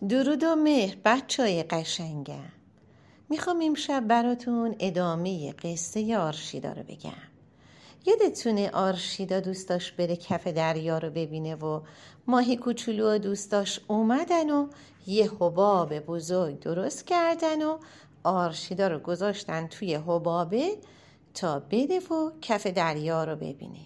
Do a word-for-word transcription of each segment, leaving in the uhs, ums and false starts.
درود و مهر بچه‌های قشنگم. میخوام امشب براتون ادامه قصه آرشیدا رو بگم. یادتونه آرشیدا دوست داشت بره کف دریا رو ببینه و ماهی کوچولو و دوستاش اومدن و یه حباب بزرگ درست کردن و آرشیدا رو گذاشتن توی حبابه تا بره و کف دریا رو ببینه.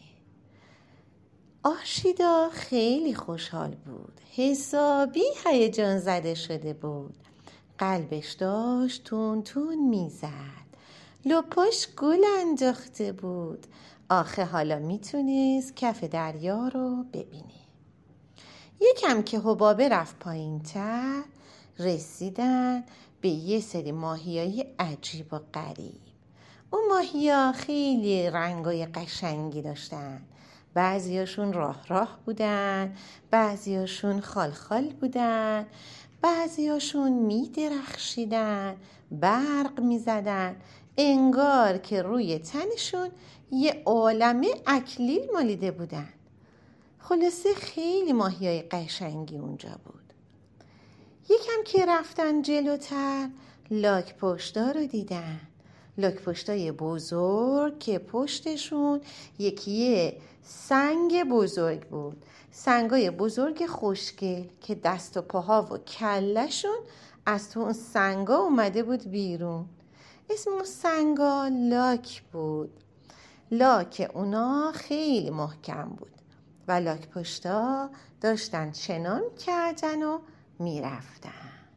آرشیدا خیلی خوشحال بود، حسابی هیجان زده شده بود. قلبش داشت تون تون میزد، لپاش گل انداخته بود. آخه حالا میتونست کف دریا رو ببینه. یکم که حبابه رفت پایین تر رسیدن به یه سری ماهیای عجیب و غریب. اون ماهیا خیلی رنگای قشنگی داشتن. بعضیاشون راه راه بودن، بعضیاشون خال خال بودن، بعضیاشون می درخشیدن، برق می زدن، انگار که روی تنشون یه عالمه اکلیل مالیده بودن. خلاصه خیلی ماهیای قشنگی اونجا بود. یکم که رفتن جلوتر لاک پشتا رو دیدن. لاک پشتای بزرگ که پشتشون یکی سنگ بزرگ بود. سنگای بزرگ خوشگل که دست و پاها و کلشون از تو اون سنگا اومده بود بیرون. اسم اون سنگا لاک بود. لاک اونا خیلی محکم بود و لاک پشتا داشتن شنا می‌کردن و میرفتن.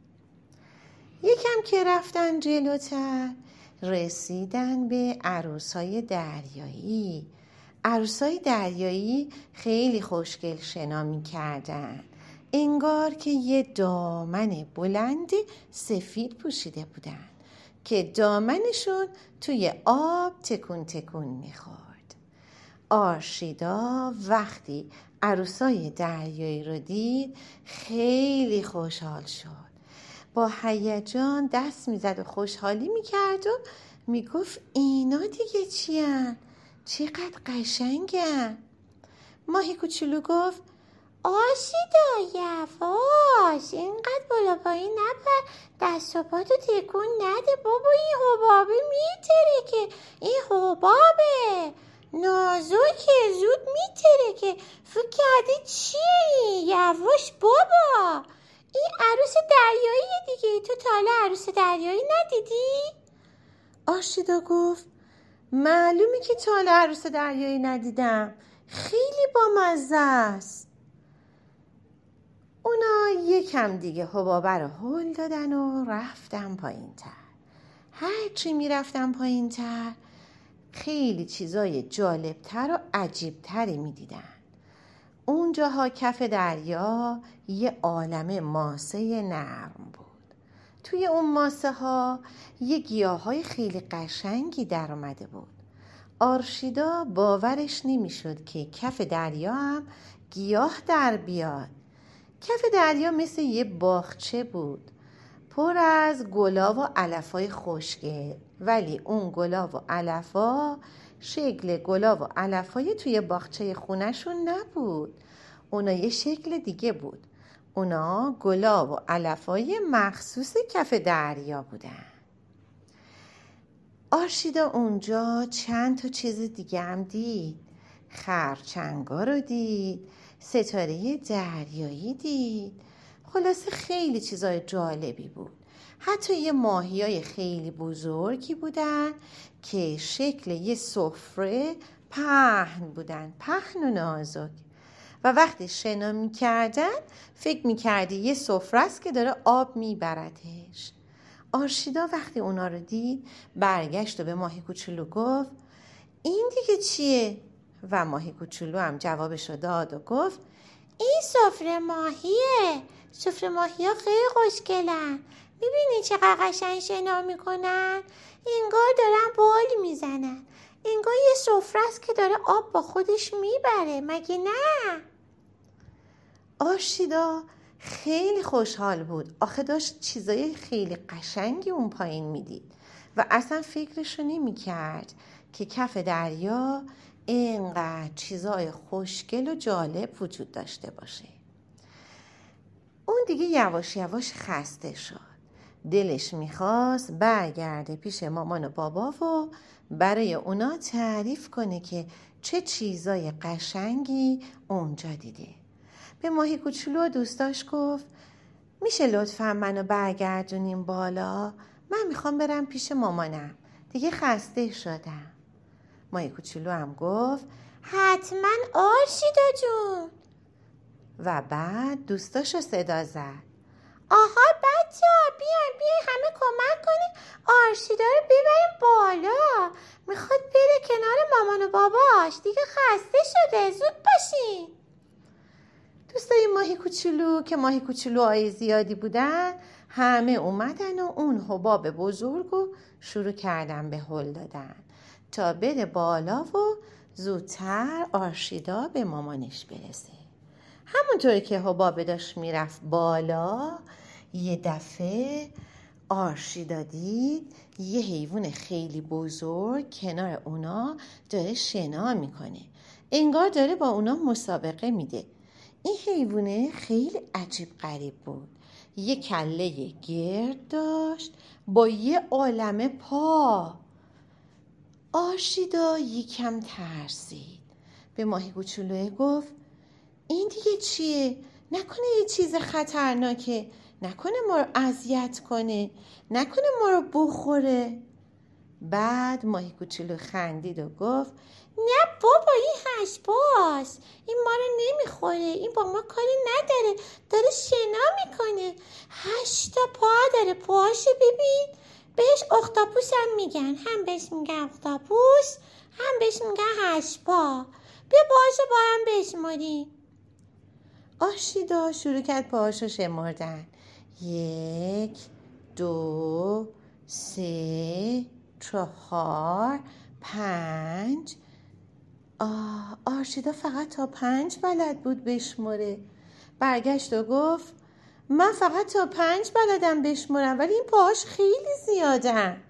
یکم که رفتن جلوتر رسیدن به عروسای دریایی. عروسای دریایی خیلی خوشگل شنا می‌کردن. انگار که یه دامن بلند سفید پوشیده بودن که دامنشون توی آب تکون تکون می‌خورد. آرشیدا وقتی عروسای دریایی رو دید خیلی خوشحال شد. با هیجان دست میزد و خوشحالی میکرد و میگفت اینا دیگه چیان؟ چقدر قشنگن. ماهی کوچولو گفت آرشیدا یواش، اینقدر بالا پایین نپر، دست و پاتو تکون نده بابا، این حبابه میتره که این حبابه نازکه زود میتره که فکر کردی چی؟ یواش بابا، این عروس دریایی دیگه، تو تا حالا عروس دریایی ندیدی؟ آرشیدا گفت معلومه که تا حالا عروس دریایی ندیدم، خیلی بامزه است. اونا یکم دیگه حبابه رو هل دادن و رفتن پایین تر. هرچی می رفتن پایین تر خیلی چیزای جالبتر و عجیبتری می دیدن. اونجاها کف دریا یه عالمه ماسه نرم بود. توی اون ماسه ها یه گیاه های خیلی قشنگی در اومده بود. آرشیدا باورش نمی شد که کف دریا هم گیاه در بیاد. کف دریا مثل یه باغچه بود، پر از گلاب و علفای خوشگل، ولی اون گلاب و علفا شکل گلاب و علفای توی باغچه خونشون نبود. اونا یه شکل دیگه بود. اونا گلاب و علفای مخصوص کف دریا بودن. آرشیدا اونجا چند تا چیز دیگه هم دید. خرچنگا رو دید، ستاره دریایی دید. خلاصه خیلی چیزای جالبی بود. حتی یه ماهیای خیلی بزرگی بودن که شکل یه سفره پهن بودن، پهن و نازک. و وقتی شنا می‌کردن فکر می‌کردی یه سفره است که داره آب میبردش. آرشیدا وقتی اونا رو دید برگشت و به ماهی کوچولو گفت این دیگه چیه؟ و ماهی کوچولو هم جوابش رو داد و گفت این سفره ماهیه. سفره ماهی ها خیلی خوشگلن، میبینی چقدر قشنگ شنا میکنن؟ انگار دارن بال میزنن، انگار یه سفره است که داره آب با خودش میبره، مگه نه؟ آرشیدا خیلی خوشحال بود. آخه داشت چیزای خیلی قشنگی اون پایین میدید و اصلا فکرشو نمی کرد که کف دریا اینقدر چیزای خوشگل و جالب وجود داشته باشه. اون دیگه یواش یواش خسته شد. دلش میخواست برگرده پیش مامان و بابا و برای اونا تعریف کنه که چه چیزای قشنگی اونجا دیده. به ماهی کوچولو و دوستاش گفت میشه لطفاً منو برگردونیم بالا؟ من میخوام برم پیش مامانم. دیگه خسته شدم. ماهی کوچولو هم گفت حتما آرشیدا جون. و بعد دوستاشو صدا زد. آها بچه ها بیاین بیاین همه کمک کنیم آرشیدا رو ببریم بالا. میخواد بره کنار مامان و باباش. دیگه خسته شده. زود باشین. دوستای ماهی کوچولو که ماهی کوچولوهای زیادی بودن همه اومدن و اون حباب بزرگو شروع کردن به هل دادن تا بره بالا و زودتر آرشیدا به مامانش برسه. همونطوری که حباب داشت میرفت بالا یه دفعه آرشیدا دید یه حیوان خیلی بزرگ کنار اونا داره شنا میکنه. انگار داره با اونا مسابقه میده. این حیوانه خیلی عجیب غریب بود. یه کله گرد داشت با یه عالمه پا. آرشیدا یکم ترسید. به ماهی کوچولوه گفت این دیگه چیه؟ نکنه یه چیز خطرناکه؟ نکنه ما رو اذیت کنه؟ نکنه ما رو بخوره؟ بعد ماهی کوچولو خندید و گفت نه بابا این هشباز. این ما رو نمیخوره. این با ما کاری نداره. داره شنا میکنه. هشتا پا داره. پاهاشو ببین. بهش اختاپوس هم میگن. هم بهش میگن اختاپوس هم بهش میگن هشپا. بیا پاهاشو با هم بشماریم. آرشیدا شروع کرد پاهاشو شمردن. یک دو سه چهار پنج. آه آرشیدا فقط تا پنج بلد بود بشمره. برگشت و گفت من فقط تا پنج بلدم بشمرم ولی این پاهاش خیلی زیادن.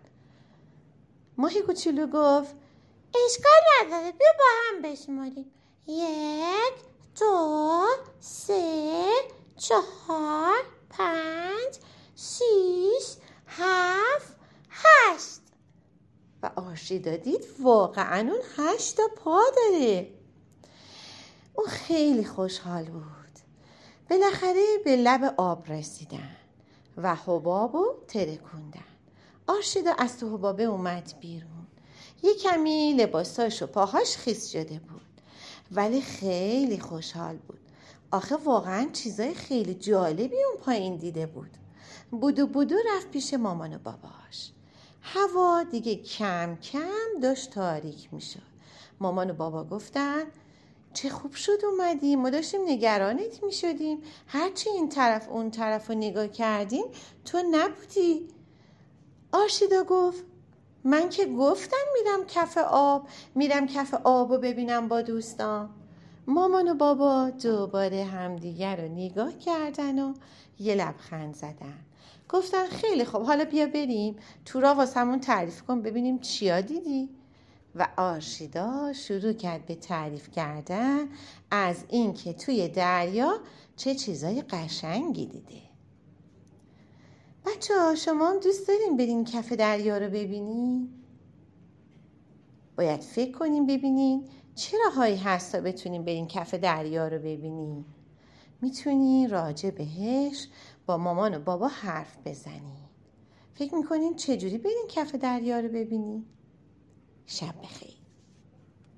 ماهی کوچولو گفت اشکال نداره بیا با هم بشماریم. یک دو سه چهار پنج شیش هفت هشت. و آرشیدا دید واقعا اون هشت تا پا داره. اون خیلی خوشحال بود. بالاخره به لب آب رسیدن و حبابو ترکوندن. آرشیدا از تو حبابه اومد بیرون. یه کمی لباساش و پاهاش خیس شده بود ولی خیلی خوشحال بود. آخه واقعا چیزای خیلی جالبی اون پایین دیده بود. بودو بودو رفت پیش مامان و باباش. هوا دیگه کم کم داشت تاریک میشد. مامان و بابا گفتن چه خوب شد اومدیم. ما داشتیم نگرانت میشدیم. هرچی این طرف اون طرف رو نگاه کردیم تو نبودی. آرشیدا گفت من که گفتم میرم کف آب. میرم کف آب رو ببینم با دوستام. مامان و بابا دوباره همدیگر رو نگاه کردن و یه لبخند زدن. گفتن خیلی خوب حالا بیا بریم تو راه واسمون تعریف کن ببینیم چیا دیدی. و آرشیدا شروع کرد به تعریف کردن از این که توی دریا چه چیزای قشنگی دیده. بچه ها شما هم دوست دارین برین کف دریا رو ببینین؟ باید فکر کنین ببینین چه راهایی هست تا بتونین برین کف دریا رو ببینین. میتونین راجع بهش با مامان و بابا حرف بزنین. فکر میکنین چجوری برین کف دریا رو ببینین؟ شب بخیر.